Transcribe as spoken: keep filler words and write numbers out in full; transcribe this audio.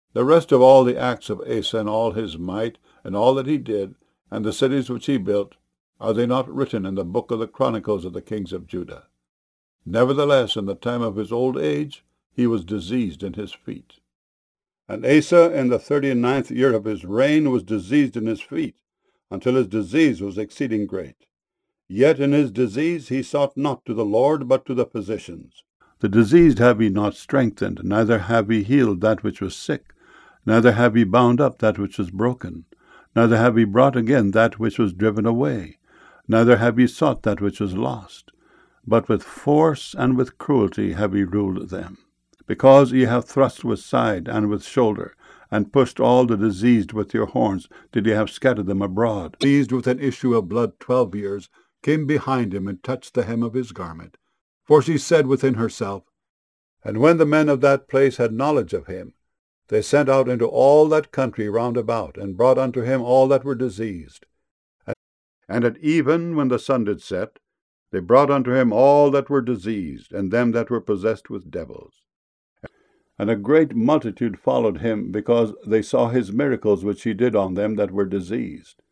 The rest of all the acts of Asa, and all his might, and all that he did, and the cities which he built, are they not written in the book of the chronicles of the kings of Judah? Nevertheless, in the time of his old age, he was diseased in his feet. And Asa, in the thirty and ninth year of his reign, was diseased in his feet, until his disease was exceeding great. Yet in his disease he sought not to the Lord, but to the physicians. The diseased have ye not strengthened, neither have ye healed that which was sick, neither have ye bound up that which was broken, neither have ye brought again that which was driven away, neither have ye sought that which was lost, but with force and with cruelty have ye ruled them. Because ye have thrust with side and with shoulder, and pushed all the diseased with your horns, did ye have scattered them abroad. Diseased with an issue of blood twelve years, came behind him and touched the hem of his garment. For she said within herself, and when the men of that place had knowledge of him, they sent out into all that country round about, and brought unto him all that were diseased. And at even when the sun did set, they brought unto him all that were diseased, and them that were possessed with devils. And a great multitude followed him, because they saw his miracles which he did on them that were diseased.